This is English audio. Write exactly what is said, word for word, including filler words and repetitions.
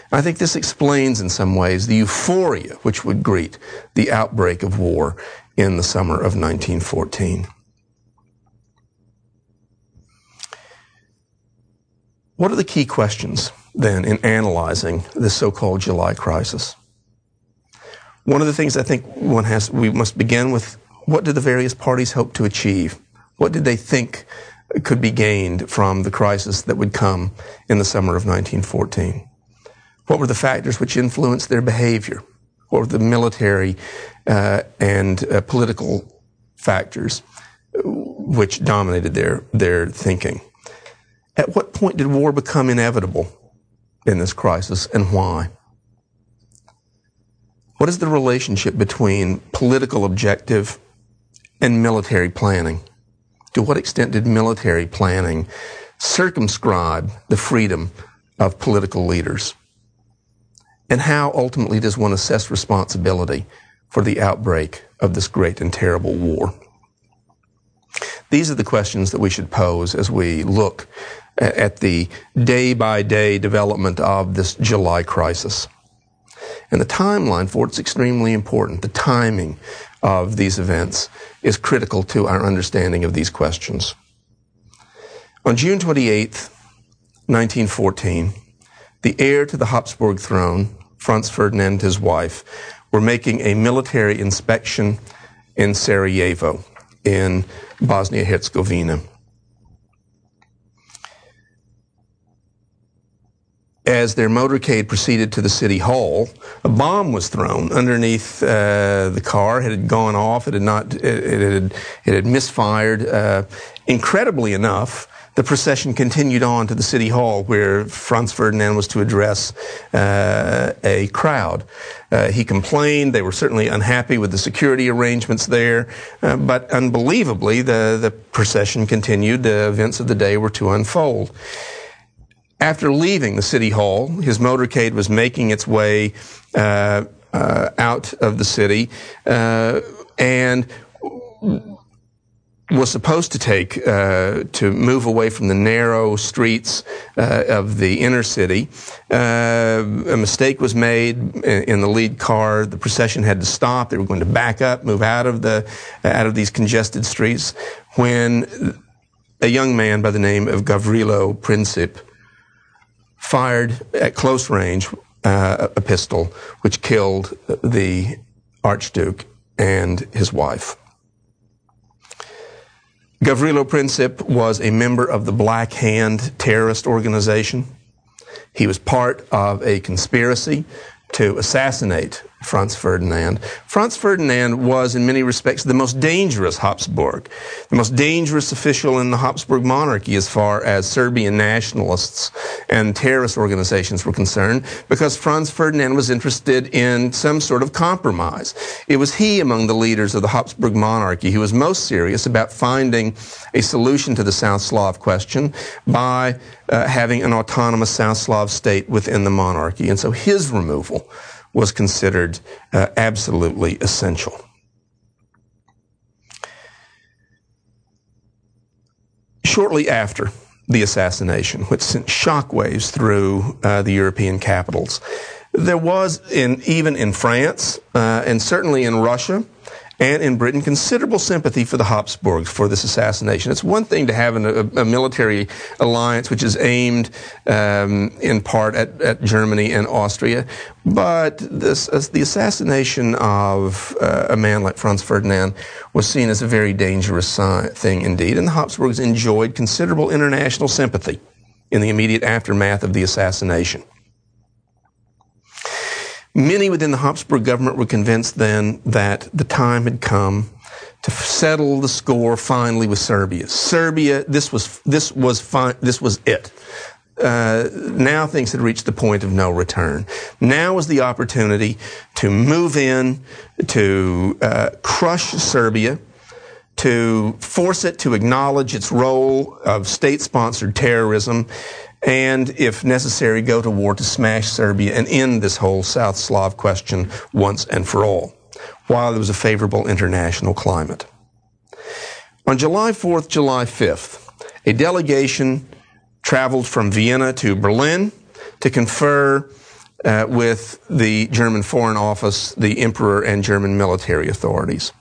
I think this explains in some ways the euphoria which would greet the outbreak of war in the summer of nineteen fourteen. What are the key questions, then, in analyzing this so-called July crisis? One of the things I think one has, we must begin with, what did the various parties hope to achieve? What did they think could be gained from the crisis that would come in the summer of nineteen fourteen? What were the factors which influenced their behavior? What were the military uh, and uh, political factors which dominated their, their thinking? At what point did war become inevitable in this crisis, and why? What is the relationship between political objective and military planning? To what extent did military planning circumscribe the freedom of political leaders? And how ultimately does one assess responsibility for the outbreak of this great and terrible war? These are the questions that we should pose as we look at the day-by-day development of this July crisis. And the timeline for it's extremely important. The timing of these events is critical to our understanding of these questions. On June twenty-eighth, nineteen fourteen, the heir to the Habsburg throne, Franz Ferdinand and his wife, were making a military inspection in Sarajevo, in Bosnia-Herzegovina. As their motorcade proceeded to the city hall, a bomb was thrown underneath uh, the car. It had gone off. It had not. It, it had. It had misfired. Uh, incredibly enough, the procession continued on to the city hall, where Franz Ferdinand was to address uh, a crowd. Uh, he complained. They were certainly unhappy with the security arrangements there, uh, but unbelievably, the the procession continued. The events of the day were to unfold. After leaving the city hall, his motorcade was making its way uh, uh, out of the city uh, and was supposed to take, uh, to move away from the narrow streets uh, of the inner city. Uh, a mistake was made in the lead car. The procession had to stop. They were going to back up, move out of the, out of these congested streets, when a young man by the name of Gavrilo Princip fired at close range uh, a pistol, which killed the Archduke and his wife. Gavrilo Princip was a member of the Black Hand terrorist organization. He was part of a conspiracy to assassinate Franz Ferdinand. Franz Ferdinand was, in many respects, the most dangerous Habsburg, the most dangerous official in the Habsburg monarchy as far as Serbian nationalists and terrorist organizations were concerned, because Franz Ferdinand was interested in some sort of compromise. It was he, among the leaders of the Habsburg monarchy, who was most serious about finding a solution to the South Slav question by uh, having an autonomous South Slav state within the monarchy. And so his removal was considered uh, absolutely essential. Shortly after the assassination, which sent shockwaves through uh, the European capitals, there was, in, even in France, uh, and certainly in Russia, and in Britain, considerable sympathy for the Habsburgs for this assassination. It's one thing to have an, a, a military alliance which is aimed um, in part at, at Germany and Austria, but this, uh, the assassination of uh, a man like Franz Ferdinand was seen as a very dangerous uh, thing indeed, and the Habsburgs enjoyed considerable international sympathy in the immediate aftermath of the assassination. Many within the Habsburg government were convinced then that the time had come to settle the score finally with Serbia. Serbia, this was this was fi- this was it. Uh, now things had reached the point of no return. Now was the opportunity to move in, to uh, crush Serbia, to force it to acknowledge its role of state-sponsored terrorism, and, if necessary, go to war to smash Serbia and end this whole South Slav question once and for all, while there was a favorable international climate. On July fourth, July fifth, a delegation traveled from Vienna to Berlin to confer uh, with the German Foreign Office, the Emperor, and German military authorities.